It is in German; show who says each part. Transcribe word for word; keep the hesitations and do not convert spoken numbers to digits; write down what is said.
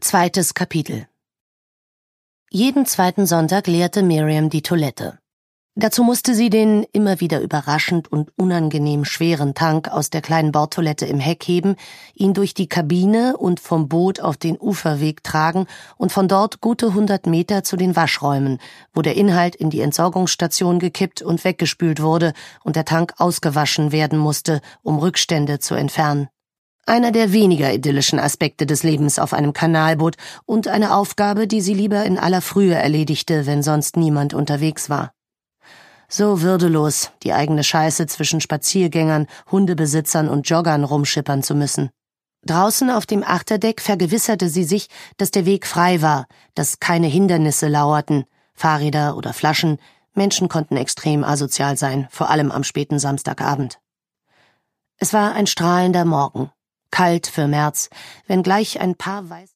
Speaker 1: Zweites Kapitel. Jeden zweiten Sonntag leerte Miriam die Toilette. Dazu musste sie den immer wieder überraschend und unangenehm schweren Tank aus der kleinen Bordtoilette im Heck heben, ihn durch die Kabine und vom Boot auf den Uferweg tragen und von dort gute hundert Meter zu den Waschräumen, wo der Inhalt in die Entsorgungsstation gekippt und weggespült wurde und der Tank ausgewaschen werden musste, um Rückstände zu entfernen. Einer der weniger idyllischen Aspekte des Lebens auf einem Kanalboot und eine Aufgabe, die sie lieber in aller Frühe erledigte, wenn sonst niemand unterwegs war. So würdelos, die eigene Scheiße zwischen Spaziergängern, Hundebesitzern und Joggern rumschippern zu müssen. Draußen auf dem Achterdeck vergewisserte sie sich, dass der Weg frei war, dass keine Hindernisse lauerten, Fahrräder oder Flaschen. Menschen konnten extrem asozial sein, vor allem am späten Samstagabend. Es war ein strahlender Morgen. Kalt für März, wenngleich ein paar weiß